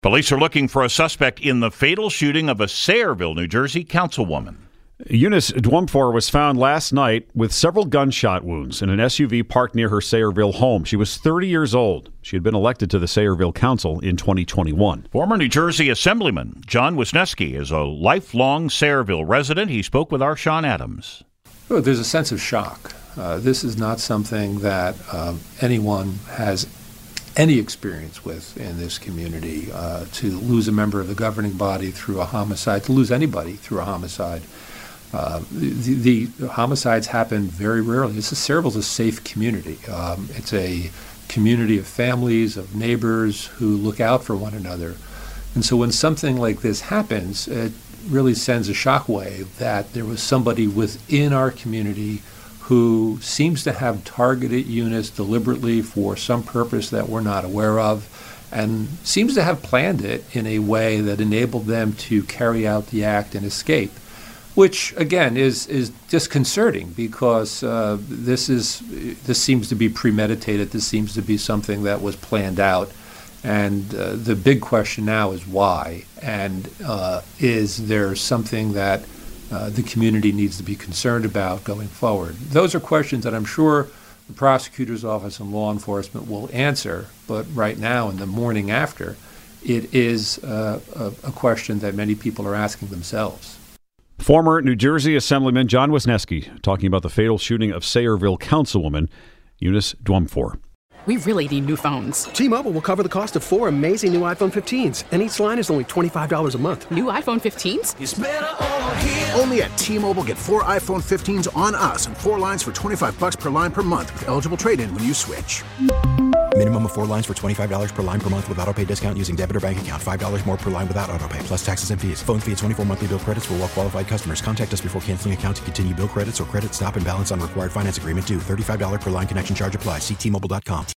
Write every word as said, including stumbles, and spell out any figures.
Police are looking for a suspect in the fatal shooting of a Sayreville, New Jersey councilwoman. Eunice Dwumfor was found last night with several gunshot wounds in an S U V parked near her Sayreville home. She was thirty years old. She had been elected to the Sayreville Council in twenty twenty-one. Former New Jersey Assemblyman John Wisniewski is a lifelong Sayreville resident. He spoke with our Sean Adams. Oh, there's a sense of shock. Uh, this is not something that uh, anyone has any experience with in this community. Uh, to lose a member of the governing body through a homicide, to lose anybody through a homicide. Uh, the, the homicides happen very rarely. This is Sayreville's a safe community. Um, it's a community of families, of neighbors who look out for one another. And so when something like this happens, it really sends a shockwave that there was somebody within our community who seems to have targeted Eunice deliberately for some purpose that we're not aware of, and seems to have planned it in a way that enabled them to carry out the act and escape. Which again is is disconcerting because uh, this is this seems to be premeditated. This seems to be something that was planned out, and uh, the big question now is why. And uh, is there something that uh, the community needs to be concerned about going forward? Those are questions that I'm sure the prosecutor's office and law enforcement will answer. But right now, in the morning after, it is uh, a, a question that many people are asking themselves. Former New Jersey Assemblyman John Wisniewski talking about the fatal shooting of Sayreville councilwoman Eunice Dwumfor. We really need new phones. T-Mobile will cover the cost of four amazing new iPhone fifteens, and each line is only twenty-five dollars a month. New iPhone fifteens? It's better over here. Only at T-Mobile, get four iPhone fifteens on us and four lines for twenty-five dollars per line per month with eligible trade-in when you switch. Minimum of four lines for twenty-five dollars per line per month with autopay discount using debit or bank account. five dollars more per line without autopay, plus taxes and fees. Phone fee at twenty-four monthly bill credits for well-qualified customers. Contact us before canceling account to continue bill credits or credit stop and balance on required finance agreement due. thirty-five dollars per line connection charge applies. See T Mobile dot com.